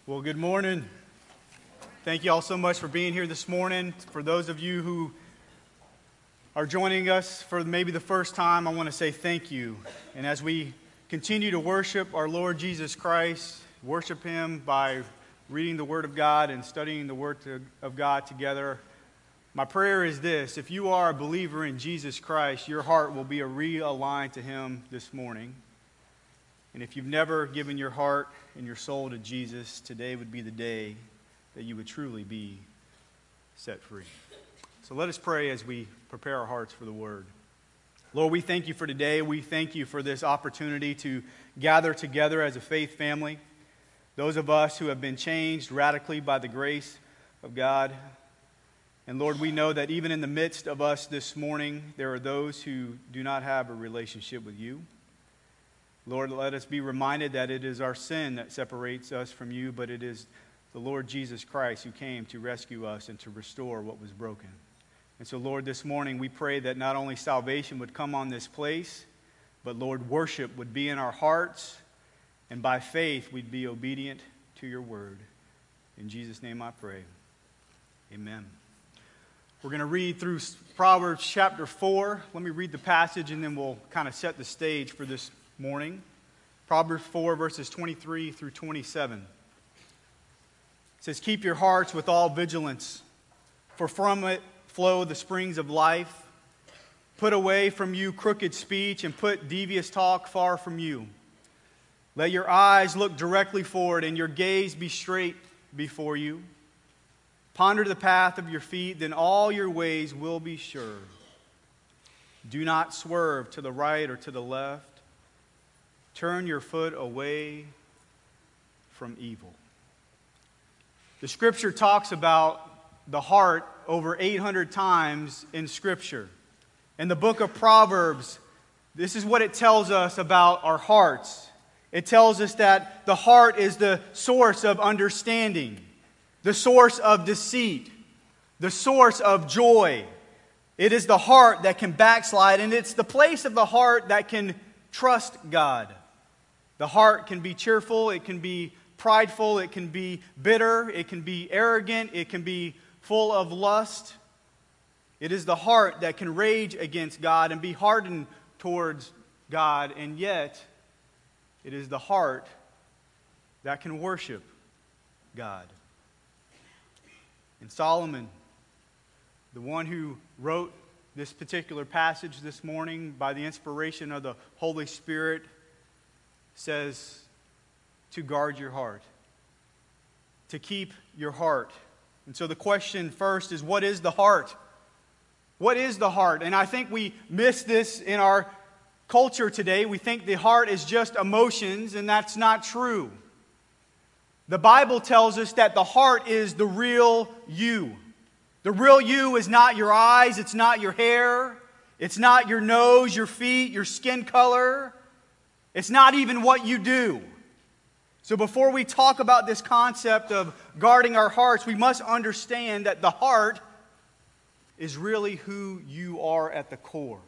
Well, good morning. Thank you all so much for being here this morning. For those of you who are joining us for maybe the first time, I want to say thank you. And as we continue to worship our Lord Jesus Christ, worship Him by reading the Word of God and studying the Word of God together, my prayer is this: if you are a believer in Jesus Christ, your heart will be realigned to Him this morning. And if you've never given your heart and your soul to Jesus, today would be the day that you would truly be set free. So let us pray as we prepare our hearts for the Word. Lord, we thank you for today. We thank you for this opportunity to gather together as a faith family. Those of us who have been changed radically by the grace of God. And Lord, we know that even in the midst of us this morning, there are those who do not have a relationship with you. Lord, let us be reminded that it is our sin that separates us from you, but it is the Lord Jesus Christ who came to rescue us and to restore what was broken. And so, Lord, this morning we pray that not only salvation would come on this place, but, Lord, worship would be in our hearts, and by faith we'd be obedient to your word. In Jesus' name I pray. Amen. We're going to read through Proverbs chapter 4. Let me read the passage and then we'll kind of set the stage for this morning. Proverbs 4 verses 23 through 27. It says, "Keep your hearts with all vigilance, for from it flow the springs of life. Put away from you crooked speech and put devious talk far from you. Let your eyes look directly forward and your gaze be straight before you. Ponder the path of your feet, then all your ways will be sure. Do not swerve to the right or to the left. Turn your foot away from evil." The Scripture talks about the heart over 800 times in Scripture. In the book of Proverbs, this is what it tells us about our hearts. It tells us that the heart is the source of understanding, the source of deceit, the source of joy. It is the heart that can backslide, and it's the place of the heart that can trust God. The heart can be cheerful, it can be prideful, it can be bitter, it can be arrogant, it can be full of lust. It is the heart that can rage against God and be hardened towards God, and yet it is the heart that can worship God. And Solomon, the one who wrote this particular passage this morning by the inspiration of the Holy Spirit, says to guard your heart, to keep your heart. And so the question first is, what is the heart? What is the heart? And I think we miss this in our culture today. We think the heart is just emotions, and that's not true. The Bible tells us that the heart is the real you. The real you is not your eyes, it's not your hair, it's not your nose, your feet, your skin color. It's not even what you do. So before we talk about this concept of guarding our hearts, we must understand that the heart is really who you are at the core.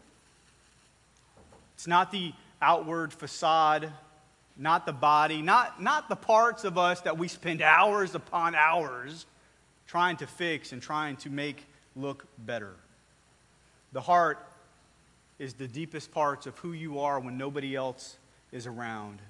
It's not the outward facade, not the body, not the parts of us that we spend hours upon hours trying to fix and trying to make look better. The heart is the deepest parts of who you are when nobody else is around.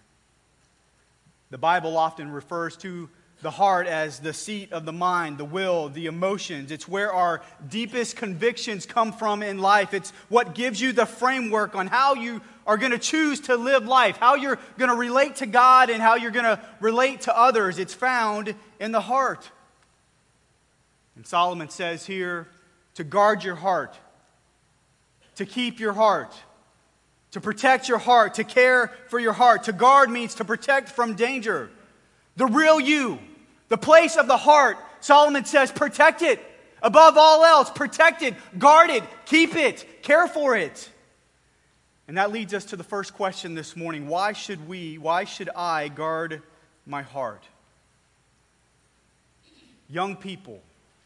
The Bible often refers to the heart as the seat of the mind, the will, the emotions. It's where our deepest convictions come from in life. It's what gives you the framework on how you are going to choose to live life, how you're going to relate to God and how you're going to relate to others. It's found in the heart. And Solomon says here to guard your heart, to keep your heart, to protect your heart, to care for your heart. To guard means to protect from danger. The real you, the place of the heart, Solomon says, protect it. Above all else, protect it, guard it, keep it, care for it. And that leads us to the first question this morning. Why should I guard my heart? Young people.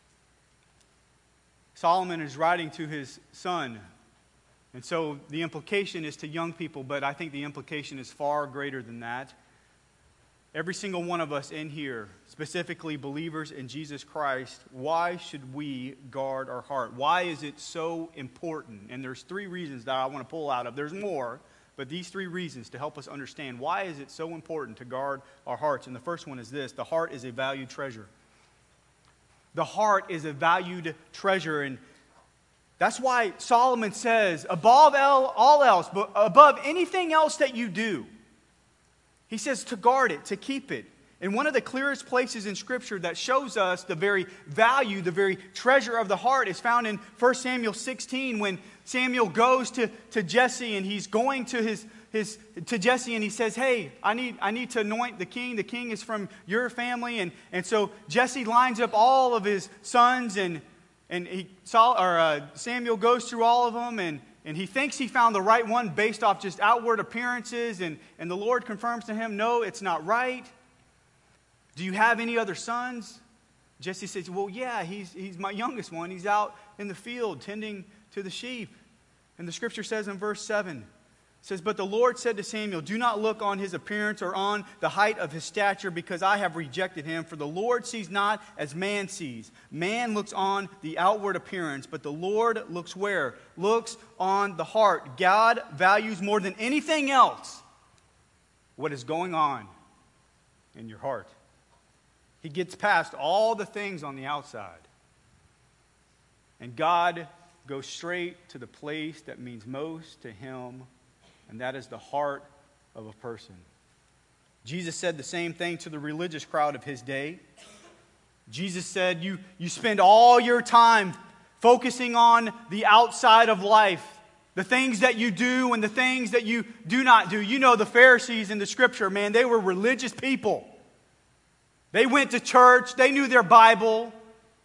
Solomon is writing to his son. And so the implication is to young people, but I think the implication is far greater than that. Every single one of us in here, specifically believers in Jesus Christ, why should we guard our heart? Why is it so important? And there's 3 reasons that I want to pull out of. There's more, but these 3 reasons to help us understand why is it so important to guard our hearts. And the first one is this: the heart is a valued treasure. The heart is a valued treasure, and that's why Solomon says, above all else, but above anything else that you do, he says to guard it, to keep it. And one of the clearest places in Scripture that shows us the very value, the very treasure of the heart is found in 1 Samuel 16, when Samuel goes to Jesse, and he's going to to Jesse, and he says, hey, I need to anoint the king. The king is from your family. And so Jesse lines up all of his sons, and Samuel goes through all of them, and he thinks he found the right one based off just outward appearances, and the Lord confirms to him, no, it's not right. Do you have any other sons? Jesse says, well, yeah, he's my youngest one. He's out in the field tending to the sheep. And the Scripture says in verse 7, it says, but the Lord said to Samuel, do not look on his appearance or on the height of his stature, because I have rejected him. For the Lord sees not as man sees. Man looks on the outward appearance, but the Lord looks where? Looks on the heart. God values more than anything else what is going on in your heart. He gets past all the things on the outside. And God goes straight to the place that means most to him, and that is the heart of a person. Jesus said the same thing to the religious crowd of his day. Jesus said, you spend all your time focusing on the outside of life, the things that you do and the things that you do not do. You know the Pharisees in the Scripture, man, they were religious people. They went to church. They knew their Bible.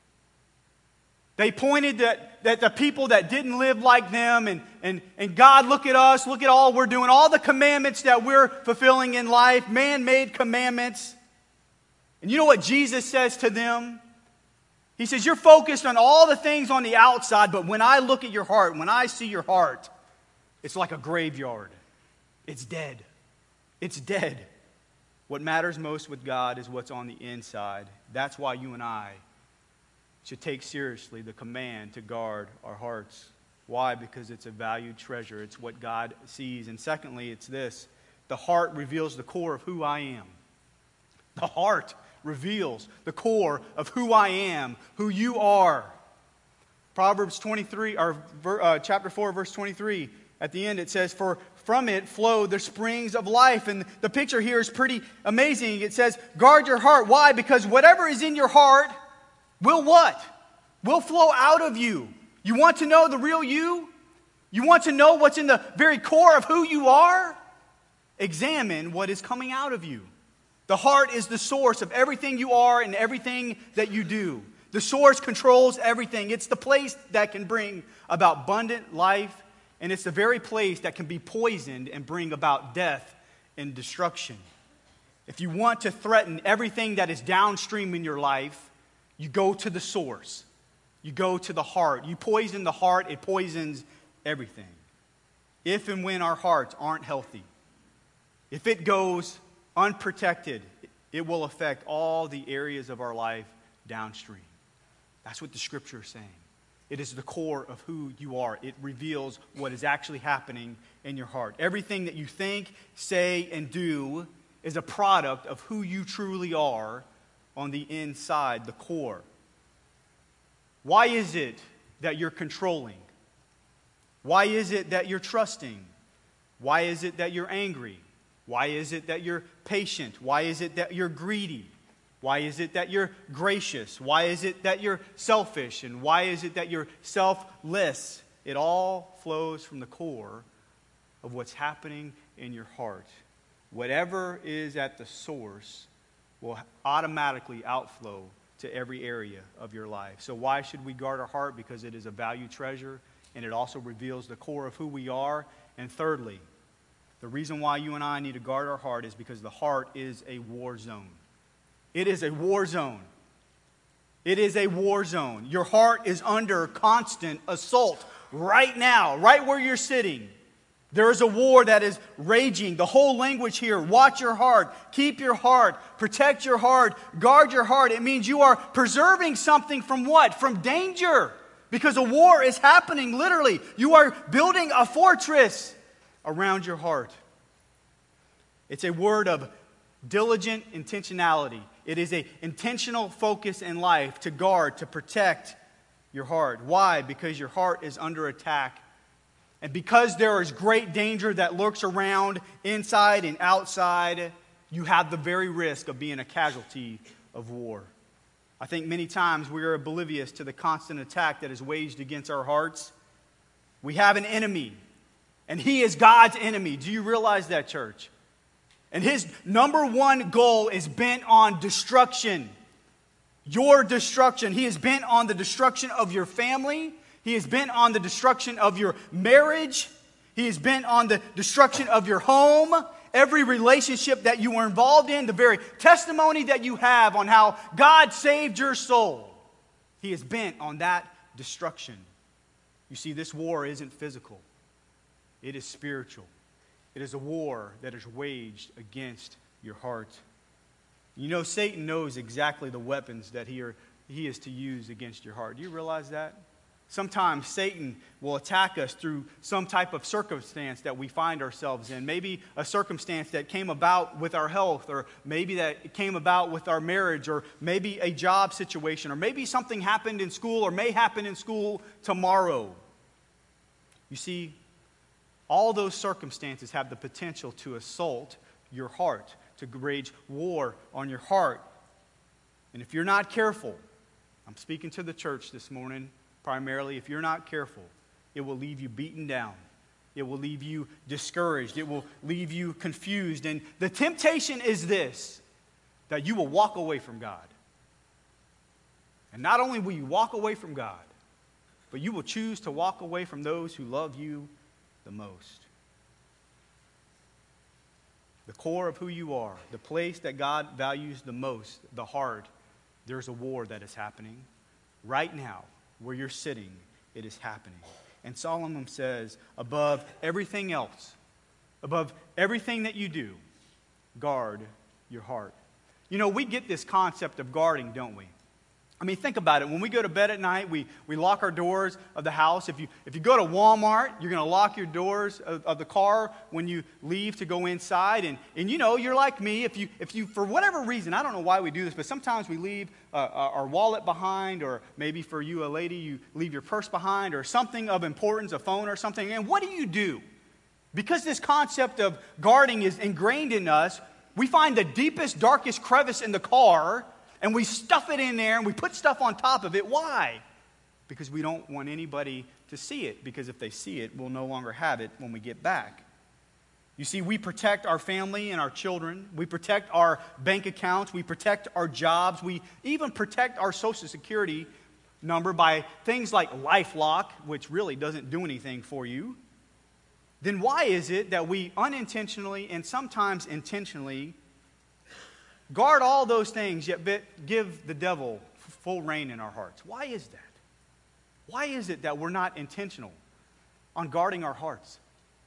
They pointed that the people that didn't live like them, and God, look at us, look at all we're doing, all the commandments that we're fulfilling in life, man-made commandments. And you know what Jesus says to them? He says, you're focused on all the things on the outside, but when I look at your heart, when I see your heart, it's like a graveyard. It's dead. It's dead. What matters most with God is what's on the inside. That's why you and I should take seriously the command to guard our hearts. Why? Because it's a valued treasure. It's what God sees. And secondly, it's this: the heart reveals the core of who I am. The heart reveals the core of who I am, who you are. Proverbs 23, or chapter 4, verse 23, at the end it says, for from it flow the springs of life. And the picture here is pretty amazing. It says, guard your heart. Why? Because whatever is in your heart will what? Will flow out of you. You want to know the real you? You want to know what's in the very core of who you are? Examine what is coming out of you. The heart is the source of everything you are and everything that you do. The source controls everything. It's the place that can bring about abundant life, and it's the very place that can be poisoned and bring about death and destruction. If you want to threaten everything that is downstream in your life, you go to the source. You go to the heart. You poison the heart, it poisons everything. If and when our hearts aren't healthy, if it goes unprotected, it will affect all the areas of our life downstream. That's what the Scripture is saying. It is the core of who you are. It reveals what is actually happening in your heart. Everything that you think, say, and do is a product of who you truly are on the inside, the core. Why is it that you're controlling? Why is it that you're trusting? Why is it that you're angry? Why is it that you're patient? Why is it that you're greedy? Why is it that you're gracious? Why is it that you're selfish? And why is it that you're selfless? It all flows from the core of what's happening in your heart. Whatever is at the source will automatically outflow to every area of your life. So why should we guard our heart? Because it is a valued treasure, and it also reveals the core of who we are. And thirdly, the reason why you and I need to guard our heart is because the heart is a war zone. It is a war zone. It is a war zone. Your heart is under constant assault right now, right where you're sitting. There is a war that is raging. The whole language here, watch your heart, keep your heart, protect your heart, guard your heart. It means you are preserving something from what? From danger. Because a war is happening literally. You are building a fortress around your heart. It's a word of diligent intentionality. It is an intentional focus in life to guard, to protect your heart. Why? Because your heart is under attack. And because there is great danger that lurks around inside and outside, you have the very risk of being a casualty of war. I think many times we are oblivious to the constant attack that is waged against our hearts. We have an enemy, and he is God's enemy. Do you realize that, church? And his number one goal is bent on destruction. Your destruction. He is bent on the destruction of your family. He is bent on the destruction of your marriage. He is bent on the destruction of your home. Every relationship that you are involved in, the very testimony that you have on how God saved your soul. He is bent on that destruction. You see, this war isn't physical. It is spiritual. It is a war that is waged against your heart. You know, Satan knows exactly the weapons that he is to use against your heart. Do you realize that? Sometimes Satan will attack us through some type of circumstance that we find ourselves in. Maybe a circumstance that came about with our health, or maybe that came about with our marriage, or maybe a job situation, or maybe something happened in school or may happen in school tomorrow. You see, all those circumstances have the potential to assault your heart, to wage war on your heart. And if you're not careful, I'm speaking to the church this morning, primarily, if you're not careful, it will leave you beaten down. It will leave you discouraged. It will leave you confused. And the temptation is this, that you will walk away from God. And not only will you walk away from God, but you will choose to walk away from those who love you the most. The core of who you are, the place that God values the most, the heart, there's a war that is happening right now. Where you're sitting, it is happening. And Solomon says, above everything else, above everything that you do, guard your heart. You know, we get this concept of guarding, don't we? I mean, think about it. When we go to bed at night, we lock our doors of the house. If you go to Walmart, you're going to lock your doors of the car when you leave to go inside. And you know, you're like me. If you, for whatever reason, I don't know why we do this, but sometimes we leave our wallet behind, or maybe for you, a lady, you leave your purse behind, or something of importance, a phone or something. And what do? Because this concept of guarding is ingrained in us, we find the deepest, darkest crevice in the car, and we stuff it in there, and we put stuff on top of it. Why? Because we don't want anybody to see it. Because if they see it, we'll no longer have it when we get back. You see, we protect our family and our children. We protect our bank accounts. We protect our jobs. We even protect our Social Security number by things like LifeLock, which really doesn't do anything for you. Then why is it that we unintentionally and sometimes intentionally guard all those things, yet give the devil full reign in our hearts? Why is that? Why is it that we're not intentional on guarding our hearts?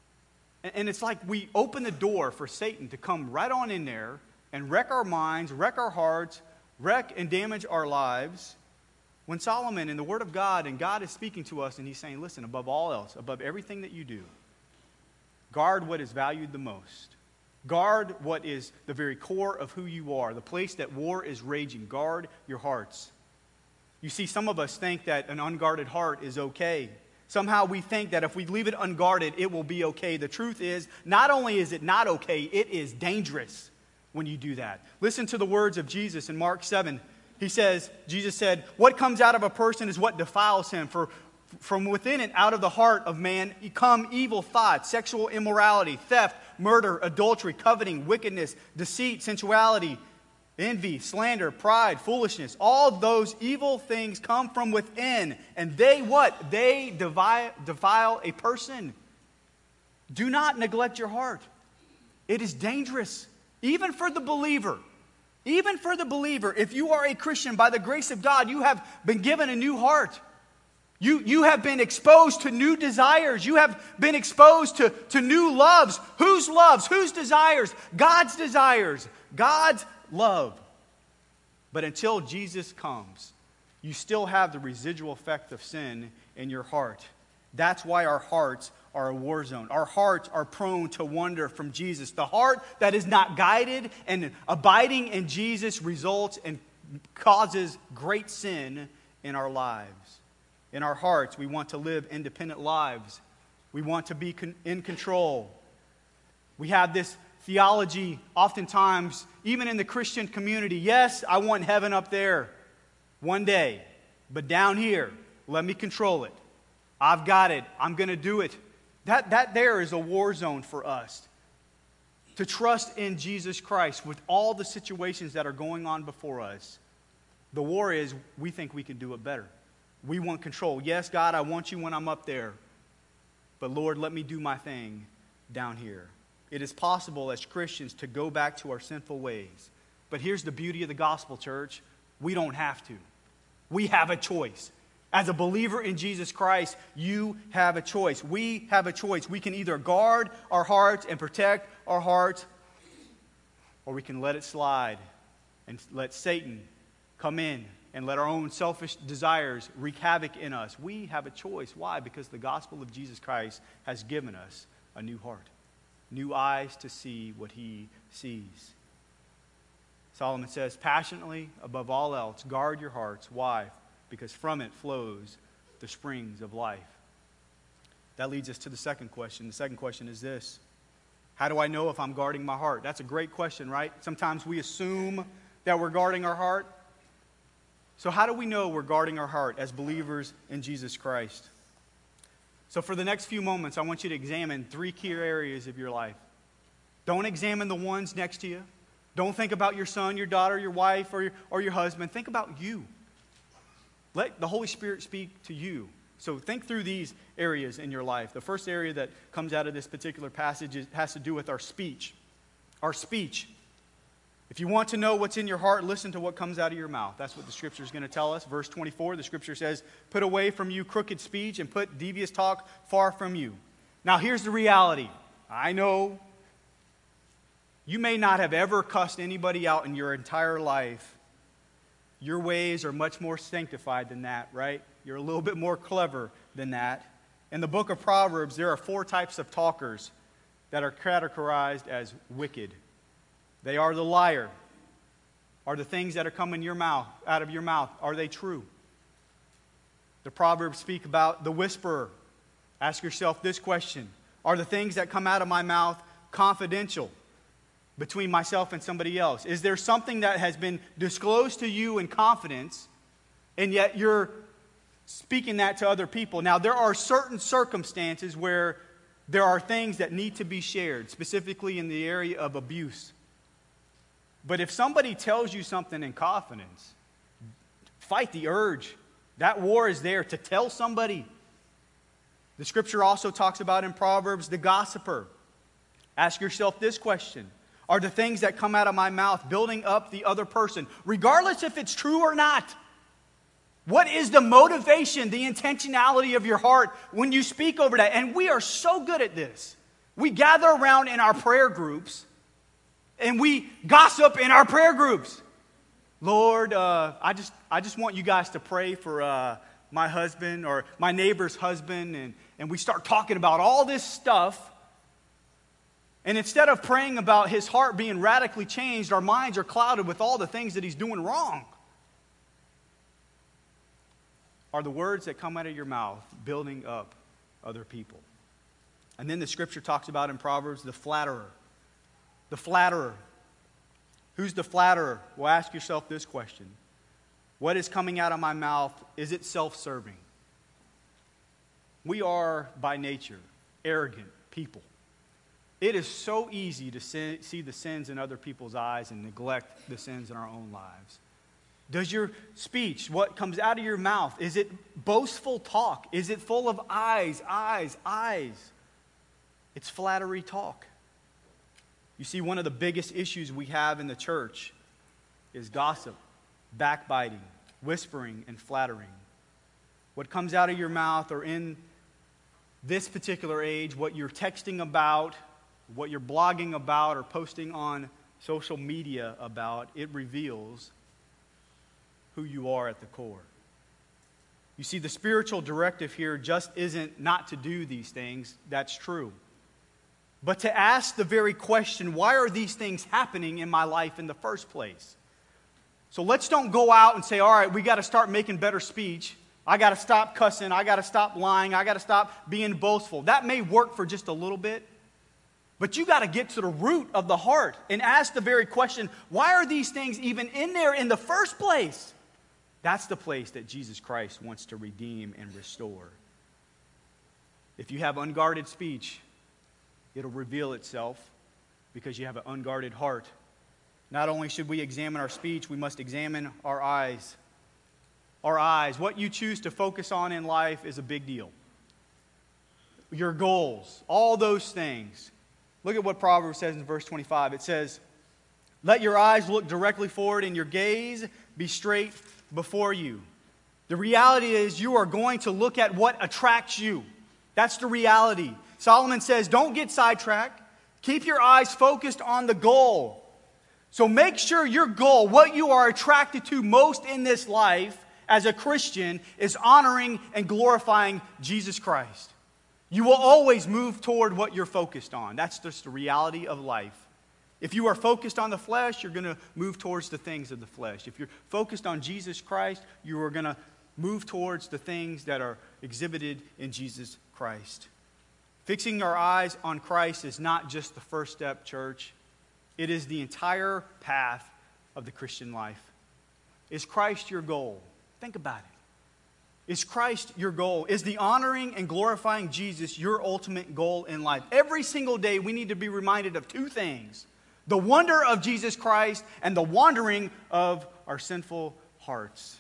And it's like we open the door for Satan to come right on in there and wreck our minds, wreck our hearts, wreck and damage our lives. When Solomon in the Word of God, and God is speaking to us, and he's saying, listen, above all else, above everything that you do, guard what is valued the most. Guard what is the very core of who you are, the place that war is raging. Guard your hearts. You see, some of us think that an unguarded heart is okay. Somehow we think that if we leave it unguarded, it will be okay. The truth is, not only is it not okay, it is dangerous when you do that. Listen to the words of Jesus in Mark 7. Jesus said, what comes out of a person is what defiles him. For from within and out of the heart of man come evil thoughts, sexual immorality, theft, murder, adultery, coveting, wickedness, deceit, sensuality, envy, slander, pride, foolishness. All those evil things come from within. And they what? They defile a person. Do not neglect your heart. It is dangerous. Even for the believer. Even for the believer. If you are a Christian, by the grace of God, you have been given a new heart. You have been exposed to new desires. You have been exposed to new loves. Whose loves? Whose desires? God's desires. God's love. But until Jesus comes, you still have the residual effect of sin in your heart. That's why our hearts are a war zone. Our hearts are prone to wander from Jesus. The heart that is not guided and abiding in Jesus results and causes great sin in our lives. In our hearts, we want to live independent lives. We want to be in control. We have this theology oftentimes, even in the Christian community. Yes, I want heaven up there one day, but down here, let me control it. I've got it. I'm going to do it. That there is a war zone for us. To trust in Jesus Christ with all the situations that are going on before us. The war is we think we can do it better. We want control. Yes, God, I want you when I'm up there. But Lord, let me do my thing down here. It is possible as Christians to go back to our sinful ways. But here's the beauty of the gospel, church. We don't have to. We have a choice. As a believer in Jesus Christ, you have a choice. We have a choice. We can either guard our hearts and protect our hearts, or we can let it slide and let Satan come in and let our own selfish desires wreak havoc in us. We have a choice. Why? Because the gospel of Jesus Christ has given us a new heart, new eyes to see what he sees. Solomon says, passionately, above all else, guard your hearts. Why? Because from it flows the springs of life. That leads us to the second question. The second question is this: how do I know if I'm guarding my heart? That's a great question, right? Sometimes we assume that we're guarding our heart. So how do we know we're guarding our heart as believers in Jesus Christ? So for the next few moments, I want you to examine 3 key areas of your life. Don't examine the ones next to you. Don't think about your son, your daughter, your wife, or your husband. Think about you. Let the Holy Spirit speak to you. So think through these areas in your life. The first area that comes out of this particular passage has to do with our speech. Our speech. If you want to know what's in your heart, listen to what comes out of your mouth. That's what the Scripture is going to tell us. Verse 24, the Scripture says, put away from you crooked speech and put devious talk far from you. Now here's the reality. I know you may not have ever cussed anybody out in your entire life. Your ways are much more sanctified than that, right? You're a little bit more clever than that. In the book of Proverbs, there are 4 types of talkers that are categorized as wicked. They are the liar. Are the things that are coming out of your mouth, are they true? The Proverbs speak about the whisperer. Ask yourself this question: are the things that come out of my mouth confidential between myself and somebody else? Is there something that has been disclosed to you in confidence, and yet you're speaking that to other people? Now, there are certain circumstances where there are things that need to be shared, specifically in the area of abuse. But if somebody tells you something in confidence, fight the urge. That war is there to tell somebody. The Scripture also talks about in Proverbs the gossiper. Ask yourself this question: are the things that come out of my mouth building up the other person, regardless if it's true or not? What is the motivation, the intentionality of your heart when you speak over that? And we are so good at this. We gather around in our prayer groups and we gossip in our prayer groups. Lord, I just want you guys to pray for my husband or my neighbor's husband. And we start talking about all this stuff. And instead of praying about his heart being radically changed, our minds are clouded with all the things that he's doing wrong. Are the words that come out of your mouth building up other people? And then the Scripture talks about in Proverbs the flatterer. The flatterer. Who's the flatterer? Well, ask yourself this question: what is coming out of my mouth, is it self-serving? We are, by nature, arrogant people. It is so easy to see the sins in other people's eyes and neglect the sins in our own lives. Does your speech, what comes out of your mouth, is it boastful talk? Is it full of eyes? It's flattery talk. You see, one of the biggest issues we have in the church is gossip, backbiting, whispering, and flattering. what comes out of your mouth, or in this particular age, what you're texting about, what you're blogging about, or posting on social media about, it reveals who you are at the core. You see, the spiritual directive here just isn't not to do these things. That's true. But to ask the very question, why are these things happening in my life in the first place? So let's don't go out and say, all right, we got to start making better speech. I got to stop cussing. I got to stop lying. I got to stop being boastful. That may work for just a little bit. But you got to get to the root of the heart and ask the very question, why are these things even in there in the first place? That's the place that Jesus Christ wants to redeem and restore. If you have unguarded speech, it'll reveal itself because you have an unguarded heart. Not only should we examine our speech, we must examine our eyes. Our eyes, what you choose to focus on in life is a big deal. Your goals, all those things. Look at what Proverbs says in verse 25. It says, let your eyes look directly forward and your gaze be straight before you. The reality is you are going to look at what attracts you. That's the reality. Solomon says, don't get sidetracked. Keep your eyes focused on the goal. So make sure your goal, what you are attracted to most in this life as a Christian, is honoring and glorifying Jesus Christ. You will always move toward what you're focused on. That's just the reality of life. If you are focused on the flesh, you're going to move towards the things of the flesh. If you're focused on Jesus Christ, you are going to move towards the things that are exhibited in Jesus Christ. Fixing our eyes on Christ is not just the first step, church. It is the entire path of the Christian life. Is Christ your goal? Think about it. Is Christ your goal? Is the honoring and glorifying Jesus your ultimate goal in life? Every single day we need to be reminded of two things: the wonder of Jesus Christ and the wandering of our sinful hearts.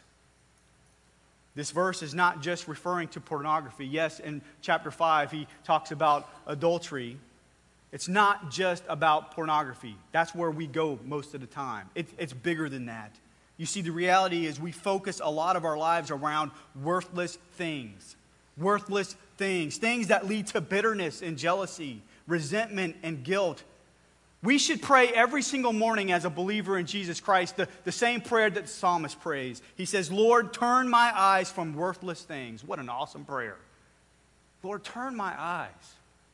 This verse is not just referring to pornography. Yes, in chapter 5 he talks about adultery. It's not just about pornography. That's where we go most of the time. It's bigger than that. You see, the reality is we focus a lot of our lives around worthless things. Worthless things. Things that lead to bitterness and jealousy, resentment and guilt. We should pray every single morning as a believer in Jesus Christ the same prayer that the psalmist prays. He says, Lord, turn my eyes from worthless things. What an awesome prayer. Lord, turn my eyes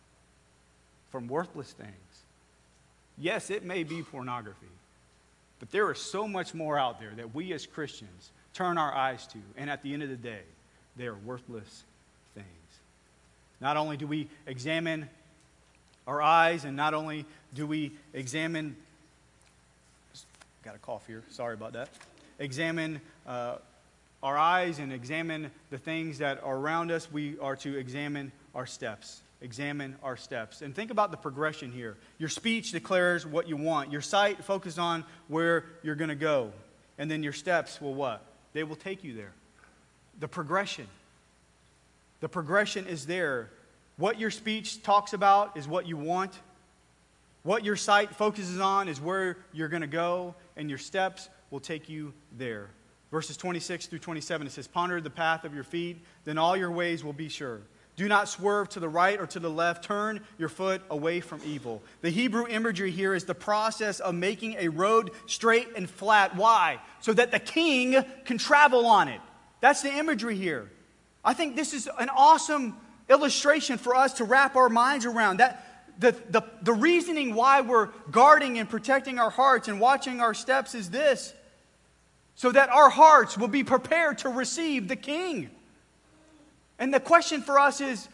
from worthless things. Yes, it may be pornography, but there is so much more out there that we as Christians turn our eyes to, and at the end of the day, they are worthless things. Not only do we examine our eyes, and not only do we examine, got a cough here, sorry about that, examine our eyes and examine the things that are around us, we are to examine our steps. Examine our steps. And think about the progression here. Your speech declares what you want. Your sight focuses on where you're going to go. And then your steps will what? They will take you there. The progression. The progression is there. What your speech talks about is what you want. What your sight focuses on is where you're going to go. And your steps will take you there. Verses 26 through 27, it says, ponder the path of your feet, then all your ways will be sure. Do not swerve to the right or to the left. Turn your foot away from evil. The Hebrew imagery here is the process of making a road straight and flat. Why? So that the king can travel on it. That's the imagery here. I think this is an awesome illustration for us to wrap our minds around. That the reasoning why we're guarding and protecting our hearts and watching our steps is this: so that our hearts will be prepared to receive the king. And the question for us is,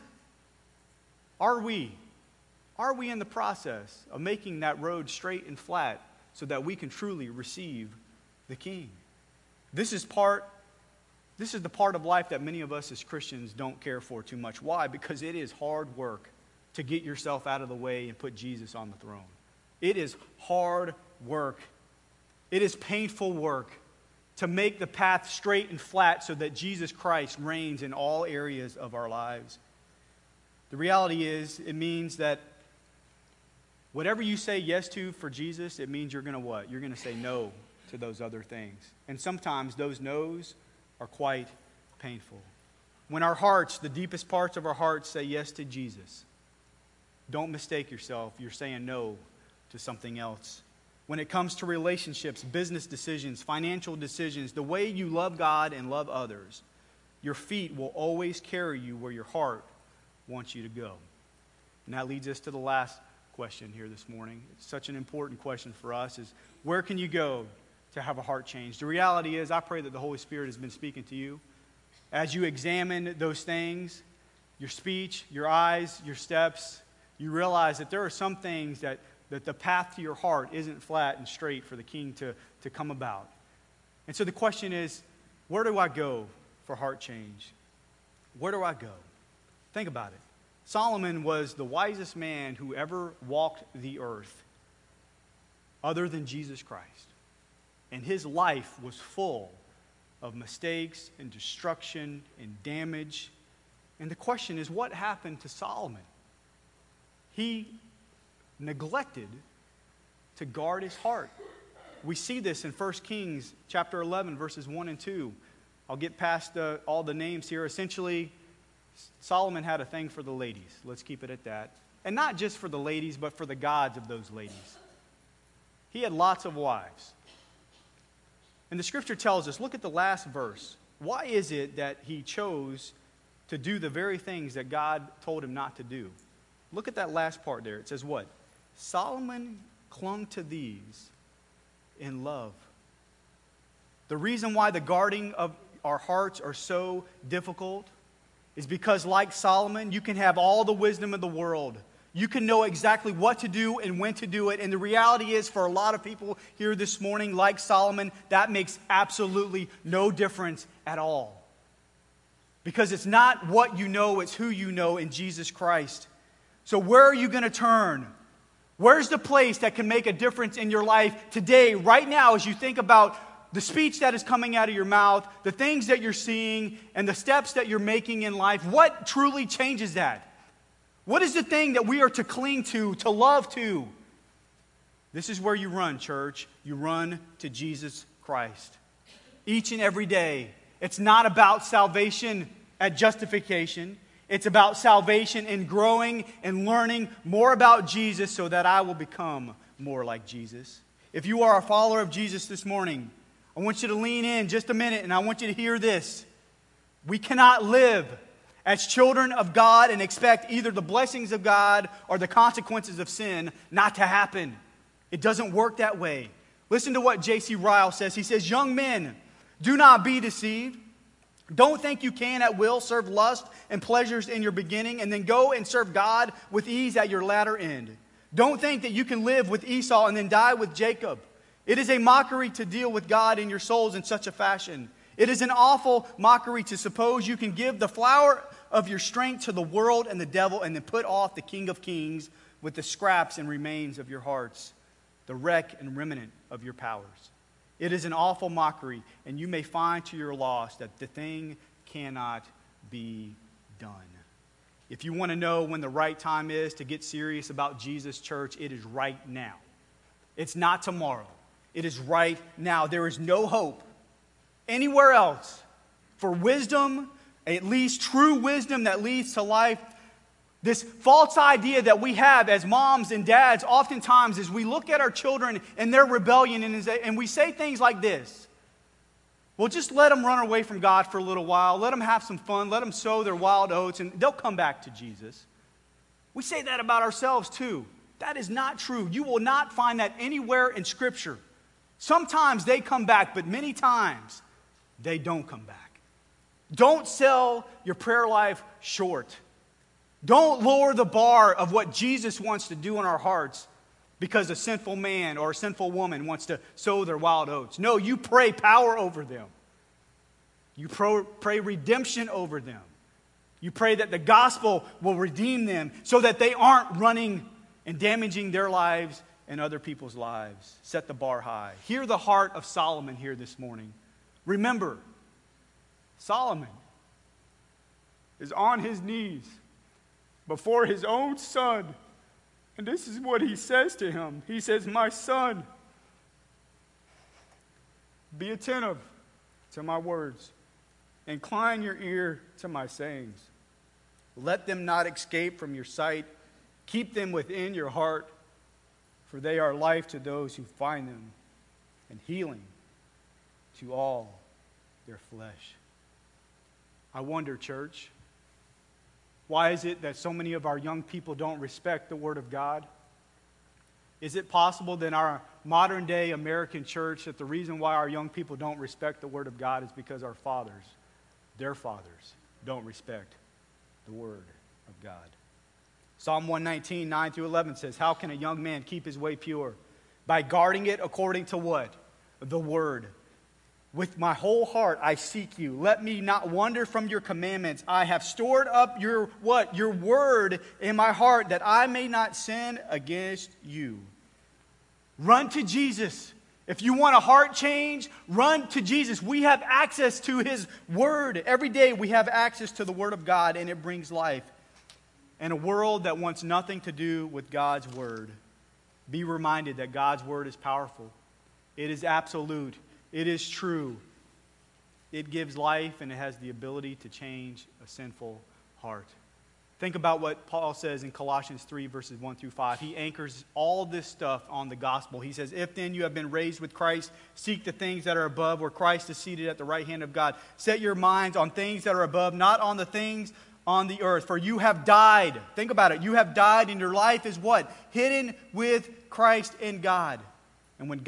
are we in the process of making that road straight and flat so that we can truly receive the King? This is the part of life that many of us as Christians don't care for too much. Why? Because it is hard work to get yourself out of the way and put Jesus on the throne. It is hard work. It is painful work to make the path straight and flat so that Jesus Christ reigns in all areas of our lives. The reality is, it means that whatever you say yes to for Jesus, it means you're going to what? You're going to say no to those other things. And sometimes those no's are quite painful. When our hearts, the deepest parts of our hearts, say yes to Jesus, don't mistake yourself. You're saying no to something else. When it comes to relationships, business decisions, financial decisions, the way you love God and love others, your feet will always carry you where your heart wants you to go. And that leads us to the last question here this morning. It's such an important question for us, is where can you go to have a heart change? The reality is, I pray that the Holy Spirit has been speaking to you. As you examine those things, your speech, your eyes, your steps, you realize that there are some things that the path to your heart isn't flat and straight for the King to come about. And so the question is, where do I go for heart change? Where do I go? Think about it. Solomon was the wisest man who ever walked the earth, other than Jesus Christ. And his life was full of mistakes and destruction and damage. And the question is, what happened to Solomon? He neglected to guard his heart. We see this in 1 Kings chapter 11, verses 1 and 2. I'll get past all the names here. Essentially, Solomon had a thing for the ladies. Let's keep it at that. And not just for the ladies, but for the gods of those ladies. He had lots of wives. And the scripture tells us, look at the last verse. Why is it that he chose to do the very things that God told him not to do? Look at that last part there. It says what? Solomon clung to these in love. The reason why the guarding of our hearts are so difficult is because, like Solomon, you can have all the wisdom of the world. You can know exactly what to do and when to do it. And the reality is, for a lot of people here this morning, like Solomon, that makes absolutely no difference at all. Because it's not what you know, it's who you know in Jesus Christ. So where are you going to turn? Where's the place that can make a difference in your life today, right now, as you think about the speech that is coming out of your mouth, the things that you're seeing, and the steps that you're making in life? What truly changes that? What is the thing that we are to cling to love to? This is where you run, church. You run to Jesus Christ. Each and every day. It's not about salvation at justification. It's about salvation and growing and learning more about Jesus so that I will become more like Jesus. If you are a follower of Jesus this morning, I want you to lean in just a minute and I want you to hear this. We cannot live as children of God and expect either the blessings of God or the consequences of sin not to happen. It doesn't work that way. Listen to what J.C. Ryle says. He says, "Young men, do not be deceived. Don't think you can at will serve lust and pleasures in your beginning and then go and serve God with ease at your latter end. Don't think that you can live with Esau and then die with Jacob. It is a mockery to deal with God in your souls in such a fashion. It is an awful mockery to suppose you can give the flower of your strength to the world and the devil and then put off the King of Kings with the scraps and remains of your hearts, the wreck and remnant of your powers. It is an awful mockery, and you may find to your loss that the thing cannot be done." If you want to know when the right time is to get serious about Jesus, church, it is right now. It's not tomorrow. It is right now. There is no hope anywhere else for wisdom, at least true wisdom that leads to life. This false idea that we have as moms and dads oftentimes is we look at our children and their rebellion and we say things like this. Well, just let them run away from God for a little while. Let them have some fun. Let them sow their wild oats and they'll come back to Jesus. We say that about ourselves too. That is not true. You will not find that anywhere in Scripture. Sometimes they come back, but many times they don't come back. Don't sell your prayer life short. Don't lower the bar of what Jesus wants to do in our hearts because a sinful man or a sinful woman wants to sow their wild oats. No, you pray power over them. You pray redemption over them. You pray that the gospel will redeem them so that they aren't running and damaging their lives and other people's lives. Set the bar high. Hear the heart of Solomon here this morning. Remember, Solomon is on his knees before his own son. And this is what he says to him. He says, "My son, be attentive to my words. Incline your ear to my sayings. Let them not escape from your sight. Keep them within your heart, for they are life to those who find them, and healing to all their flesh. I wonder, church, why is it that so many of our young people don't respect the Word of God? Is it possible that in our modern day American church that the reason why our young people don't respect the Word of God is because our fathers, their fathers, don't respect the Word of God? Psalm 119, 9 through 11 says, how can a young man keep his way pure? By guarding it according to what? The Word. With my whole heart I seek you. Let me not wander from your commandments. I have stored up your what? Your word in my heart that I may not sin against you. Run to Jesus. If you want a heart change, run to Jesus. We have access to His Word. Every day we have access to the Word of God, and it brings life. In a world that wants nothing to do with God's Word, be reminded that God's Word is powerful. It is absolute. It is true. It gives life, and it has the ability to change a sinful heart. Think about what Paul says in Colossians 3, verses 1 through 5. He anchors all this stuff on the gospel. He says, if then you have been raised with Christ, seek the things that are above, where Christ is seated at the right hand of God. Set your minds on things that are above, not on the things on the earth. For you have died. Think about it. You have died, and your life is what? Hidden with Christ in God. And when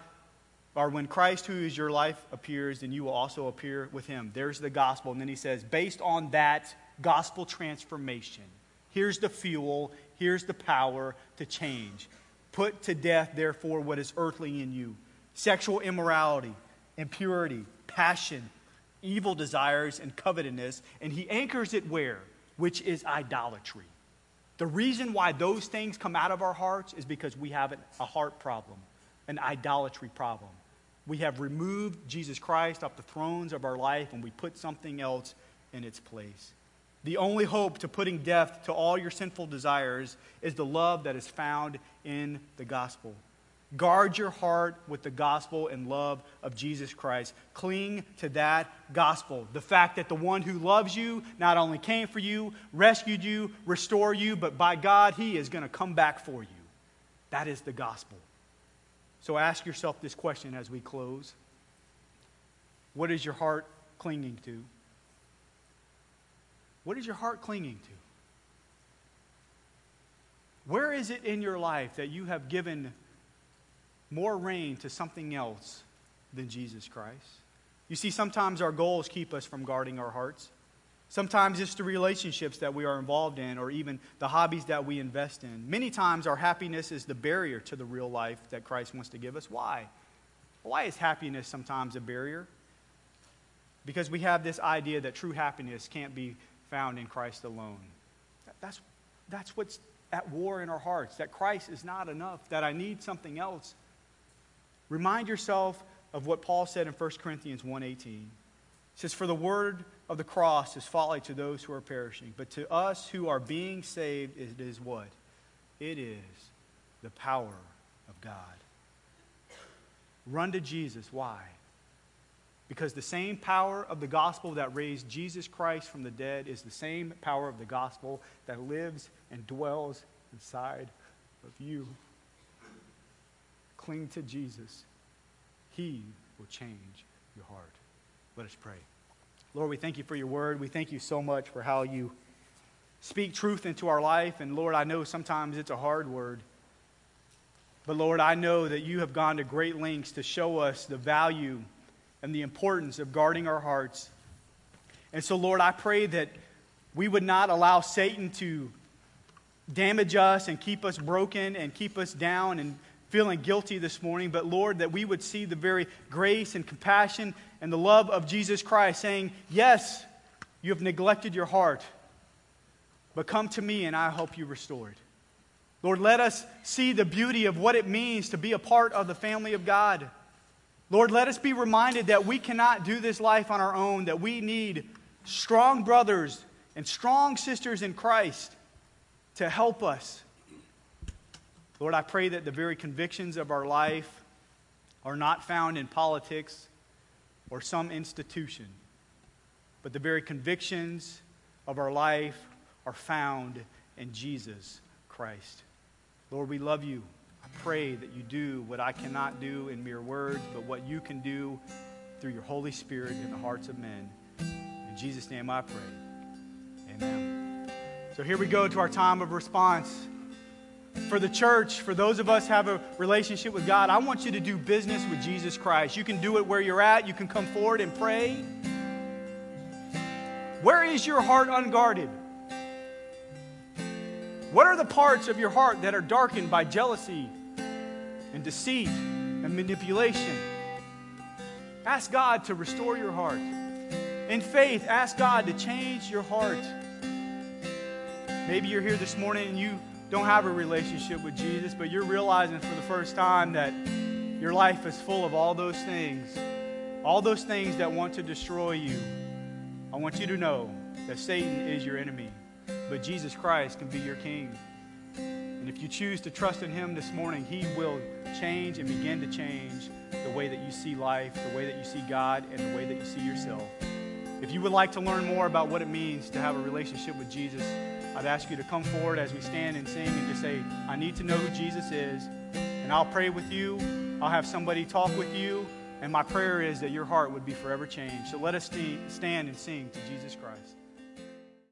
Christ, who is your life, appears, then you will also appear with Him. There's the gospel. And then he says, based on that gospel transformation, here's the fuel, here's the power to change. Put to death, therefore, what is earthly in you: sexual immorality, impurity, passion, evil desires, and covetousness. And he anchors it where? Which is idolatry. The reason why those things come out of our hearts is because we have a heart problem, an idolatry problem. We have removed Jesus Christ off the thrones of our life, and we put something else in its place. The only hope to putting death to all your sinful desires is the love that is found in the gospel. Guard your heart with the gospel and love of Jesus Christ. Cling to that gospel. The fact that the one who loves you not only came for you, rescued you, restored you, but by God, He is going to come back for you. That is the gospel. So ask yourself this question as we close. What is your heart clinging to? What is your heart clinging to? Where is it in your life that you have given more reign to something else than Jesus Christ? You see, sometimes our goals keep us from guarding our hearts. Sometimes it's the relationships that we are involved in, or even the hobbies that we invest in. Many times our happiness is the barrier to the real life that Christ wants to give us. Why? Why is happiness sometimes a barrier? Because we have this idea that true happiness can't be found in Christ alone. That's what's at war in our hearts, that Christ is not enough, that I need something else. Remind yourself of what Paul said in 1 Corinthians 1:18. It says, for the word of the cross is folly to those who are perishing, but to us who are being saved, it is what? It is the power of God. Run to Jesus. Why? Because the same power of the gospel that raised Jesus Christ from the dead is the same power of the gospel that lives and dwells inside of you. Cling to Jesus. He will change your heart. Let us pray. Lord, we thank you for your word. We thank you so much for how you speak truth into our life. And Lord, I know sometimes it's a hard word. But Lord, I know that you have gone to great lengths to show us the value and the importance of guarding our hearts. And so, Lord, I pray that we would not allow Satan to damage us and keep us broken and keep us down and feeling guilty this morning, but Lord, that we would see the very grace and compassion and the love of Jesus Christ saying, yes, you have neglected your heart, but come to me and I'll help you restore it. Lord, let us see the beauty of what it means to be a part of the family of God. Lord, let us be reminded that we cannot do this life on our own, that we need strong brothers and strong sisters in Christ to help us. Lord, I pray that the very convictions of our life are not found in politics or some institution, but the very convictions of our life are found in Jesus Christ. Lord, we love you. I pray that you do what I cannot do in mere words, but what you can do through your Holy Spirit in the hearts of men. In Jesus' name I pray. Amen. So here we go to our time of response. For the church, for those of us who have a relationship with God, I want you to do business with Jesus Christ. You can do it where you're at. You can come forward and pray. Where is your heart unguarded? What are the parts of your heart that are darkened by jealousy and deceit and manipulation? Ask God to restore your heart. In faith, ask God to change your heart. Maybe you're here this morning and you don't have a relationship with Jesus, but you're realizing for the first time that your life is full of all those things that want to destroy you. I want you to know that Satan is your enemy, but Jesus Christ can be your king. And if you choose to trust in him this morning, he will change and begin to change the way that you see life, the way that you see God, and the way that you see yourself. If you would like to learn more about what it means to have a relationship with Jesus, I'd ask you to come forward as we stand and sing and just say, I need to know who Jesus is. And I'll pray with you. I'll have somebody talk with you. And my prayer is that your heart would be forever changed. So let us stand and sing to Jesus Christ.